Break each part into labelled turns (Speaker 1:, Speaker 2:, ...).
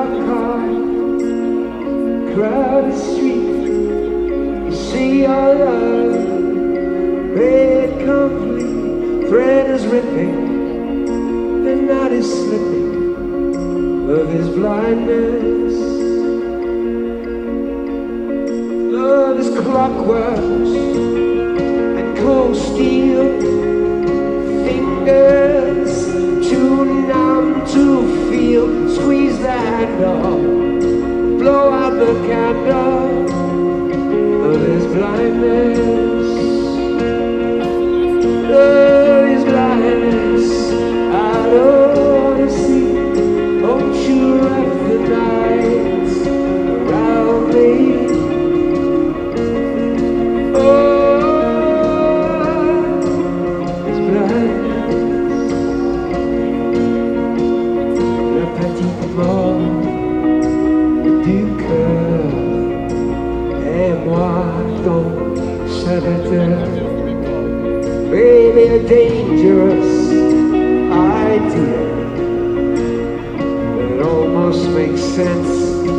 Speaker 1: parked car, crowded street. You see your love, red complete. Thread is ripping, the knot is slipping of his blindness. Love is clockwork and cold steel. Fingers too numb to feel. Squeeze the handle, blow out the candle of his blindness. Of his blindness. I don't wanna see. Won't you wrap the night around me? Baby, a dangerous idea that almost makes sense.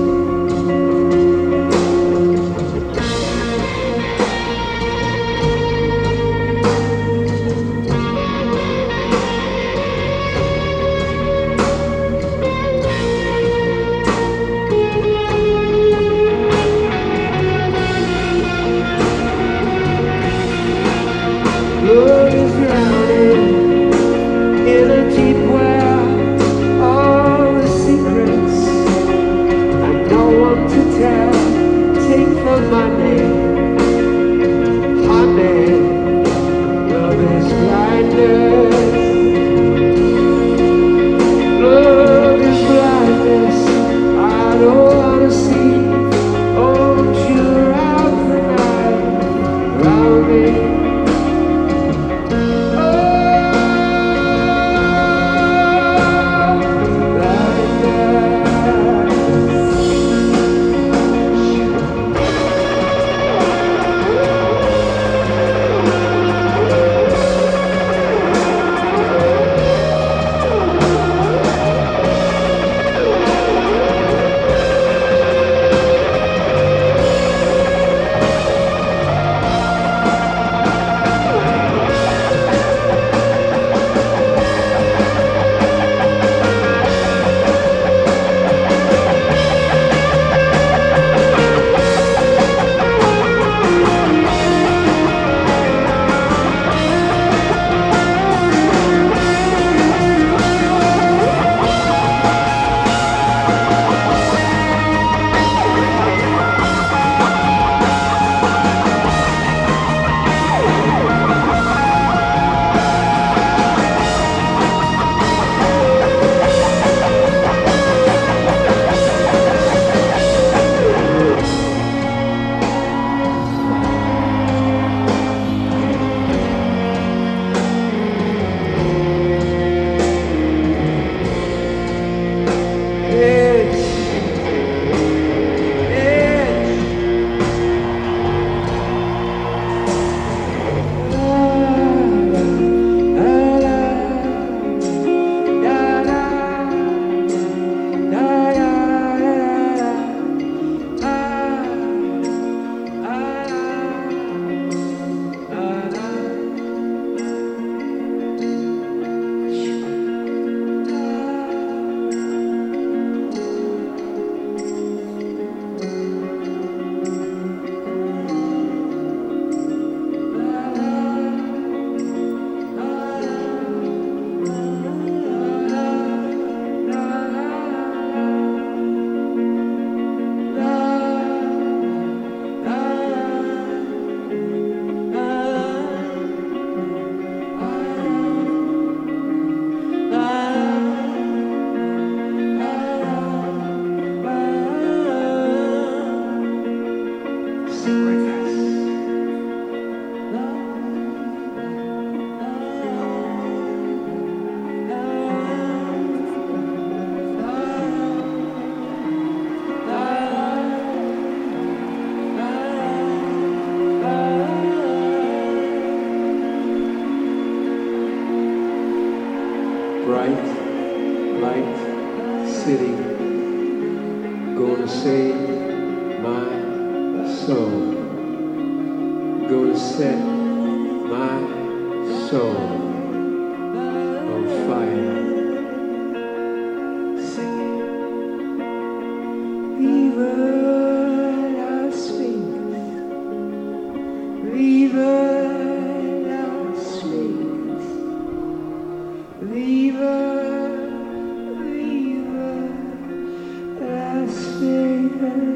Speaker 1: Love is drowning in a deep well. All the secrets and no one to tell. Take the money, honey. Love is blindness. Love is blindness. I don't wanna see. Won't you wrap the night around me? gonna save my soul. Gonna set my soul on fire. Sing it. Viva Las Vegas. Viva Las Vegas. Viva, viva Las Vegas.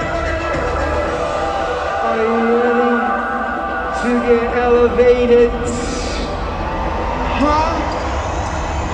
Speaker 1: Elevated